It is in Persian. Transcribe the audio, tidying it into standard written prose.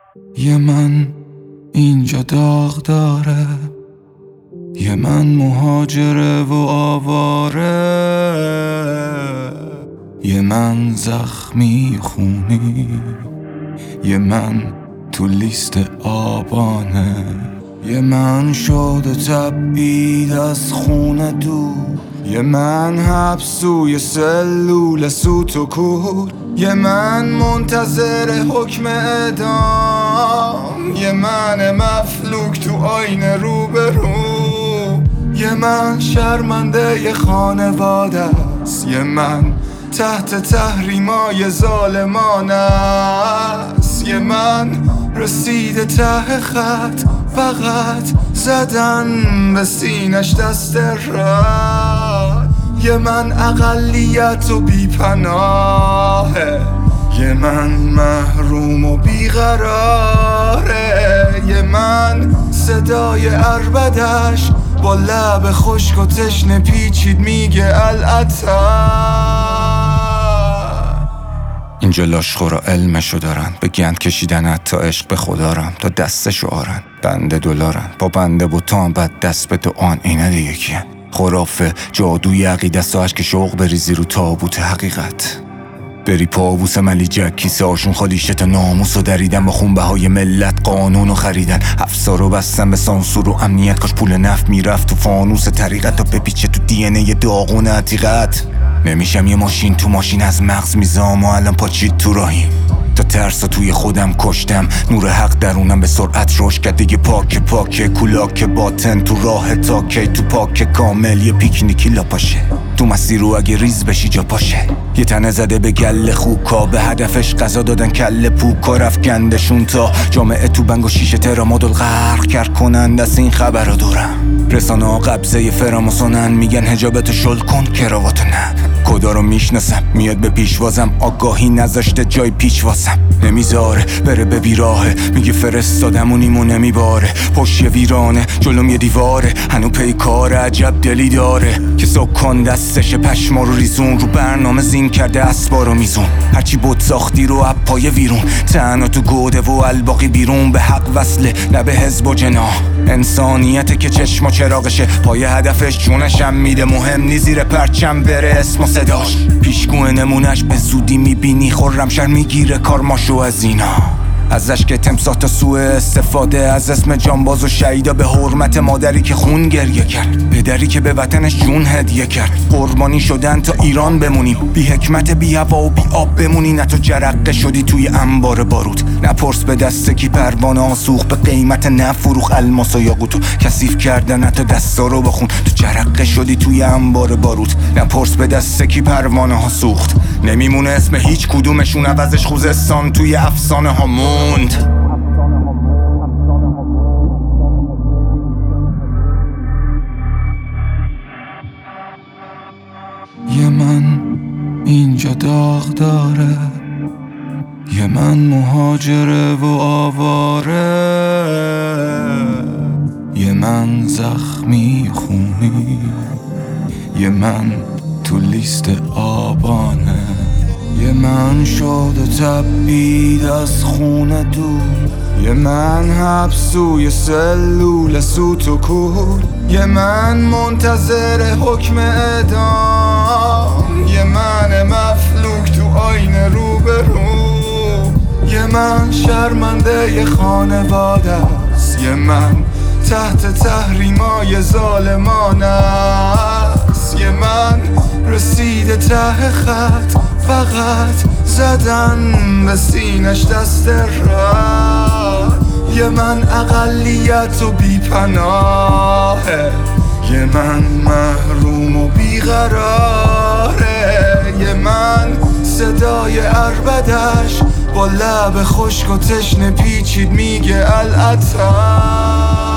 یه من اینجا داغ داره، یه من مهاجره و آواره، یه من زخمی خونی، یه من تو لیست آبانه، یه من شده تبعید از خونه دور، یه من حبسوی سلول سوت و کور، یه من منتظر حکم اعدام، یه من مفلوک تو آینه روبرو، یه من شرمنده ی خانواده است، یه من تحت تحریمای ظالمان است، یه من رسیده ته خط فقط زدن به سینش دست رد، یه من اقلیت و بیپناهه، یه من محروم و بیقراره، یه من صدای عربدش با لب خشک و تشنه پیچید میگه العطا. اینجا لاشخورا علمشو دارن، به گند کشیدن حتی عشق به خدارن، تا دستشو آرن بنده دلارن، با بنده بوتان بد دست به دعان، اینه دیگه کیه؟ خرافه جادوی عقیده ساش که شوق بریزی رو تابوت حقیقت، بری پاووس ملی جک کیسه هاشون خالی شت، ناموس و دریدن با خون بهای ملت، قانون و خریدن، افسار رو بستن به سانسور و امنیت، کاش پول نفت میرفت تو فانوس طریقت تا بپیچه تو دی ان ای داغون عتیقت. نمیشم یه ماشین تو ماشین از مغز میزام و الان پاچید تو راهیم، تا ترسا توی خودم کشتم، نور حق درونم به سرعت روش کرد، دیگه پاک کولاک باطن تو راه تا کی، تو پاک کامل یه پیکنیکی لاپاشه، تو مسیر رو اگه ریز بشی جا پاشه، یه تنه زده به گل خوکا، به هدفش غذا دادن کل پوکا، رفکندشون تا جامعه تو بنگ و شیشه ترامادول غرق کرد کنند از این خبر رو دورم، رسانه ها قبضه فراموسونن، میگن حجابتو شل کن کراواتو نه، کدا رو میشناسم میاد به پیشوازم، آگاهی نذاشته جای پیچ واسم، نمیذاره بره به بیراهه، میگه فرستادمونیمو نمیباره، پشت ویرانه جلوم یه دیواره، هنو پی کار عجب دلی داره، که سکن دستش پشما رو ریزون، رو برنامه زین کرده اسبا رو میزون، هرچی بود ساختی رو اپای ویرون، تنها تو گوده و الباقی بیرون، به حق وصله نه به حزب و جناح، انسانیته که چشم و چراغشه، پای هدفش جونشم میده، مهم نی زیر پرچم بره اسم و صداش، پیشگوه نمونش به زودی میبینی، خرمشهر میگیره کارماشو از اینا، ازش که تمساح تا سوء استفاده از اسم جانباز و شهیدا، به حرمت مادری که خون گریه کرد، پدری که به وطنش جون هدیه کرد، قربانی شدن تا ایران بمونیم، بی حکمت بی هوا و بی آب بمونی، نه تو جرقه شدی توی انبار بارود، نپرس به دست کی پروانه ها سوخت، به قیمت نفروخ الماس و یاقوتو کثیف کردن، نه تا دستا رو بخون، تو جرقه شدی توی انبار بارود، نپرس به دست کی پروانه ها سوخت، نمیمونه اسم هیچ کدومشون، عوضش خوزستان توی افسانه ها موند. یه من اینجا داغ داره، یه من مهاجره و آواره، یه من زخمی خونی، یه من تو لیست آبانه، یه من شده تبعید از خونه دور، یه من حبسوی سلول سوت و کور، یه من منتظر حکم اعدام، یه من مفلوک تو آینه روبرو، یه من شرمنده ی خانواده است، یه من تحت تحریمای ظالمان است، یه من رسیده ته خط فقط زدن به سینش دست رد، یه من اقلیت و بیپناهه، یه من محروم و بیقراره، یه من صدای عربدش با لب خشک و تشنه پیچید میگه العطا.